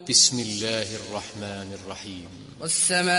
بسم الله الرحمن الرحيم. والسماء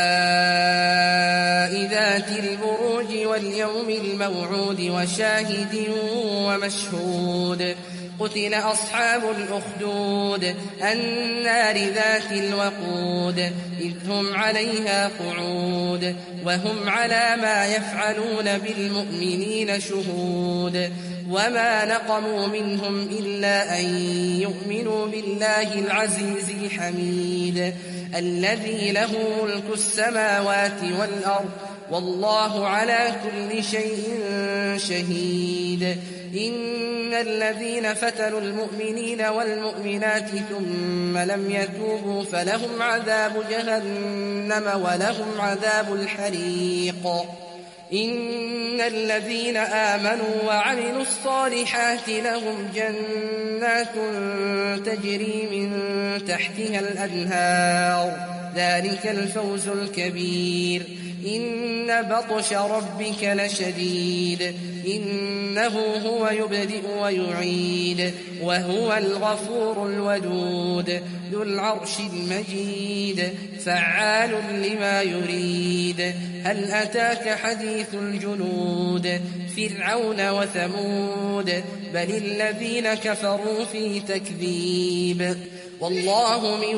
ذات البروج واليوم الموعود وشاهد ومشهود قتل أصحاب الأخدود النار ذات الوقود إذ هم عليها قعود وهم على ما يفعلون بالمؤمنين شهود وما نقموا منهم إلا أن يؤمنوا بالله العزيز الحميد الذي له ملك السماوات والأرض والله على كل شيء شهيد إن الذين فتنوا المؤمنين والمؤمنات ثم لم يتوبوا فلهم عذاب جهنم ولهم عذاب الحريق إن الذين آمنوا وعملوا الصالحات لهم جنات تجري من تحتها الأنهار ذلك الفوز الكبير إن بطش ربك لشديد إنه هو يبدئ ويعيد وهو الغفور الودود ذو العرش المجيد فعال لما يريد هل أتاك حديث الجنود فرعون وثمود بل الذين كفروا في تكذيب والله من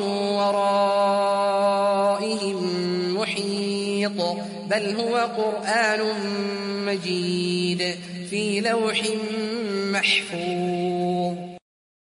ورائهم محيط بل هو قرآن مجيد في لوح محفوظ.